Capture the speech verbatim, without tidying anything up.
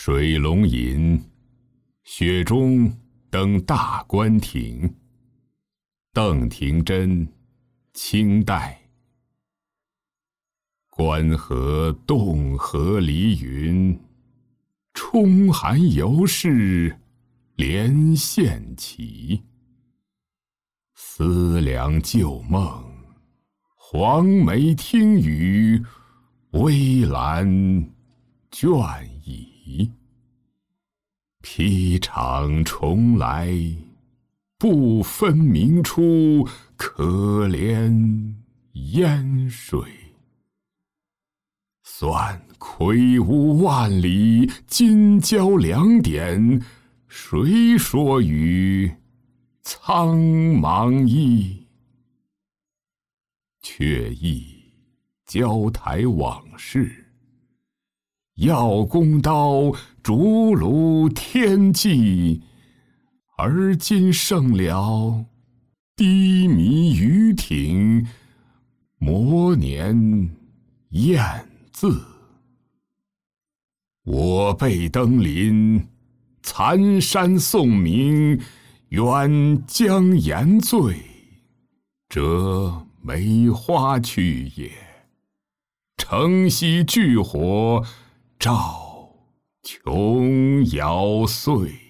水龙吟，雪中登大观亭。邓廷珍，清代。关河洞河离云，冲寒犹是连线旗。思量旧梦，黄梅听雨，微澜倦倚。披长重来，不分明初，可怜烟水。算魁梧万里，今交两点，谁说与苍茫意？却忆交台往事，要弓刀，竹炉天际。而今剩了低迷渔艇，磨年雁字。我辈登临，残山宋明，远江言醉，折梅花去也。城西炬火，照琼瑶碎。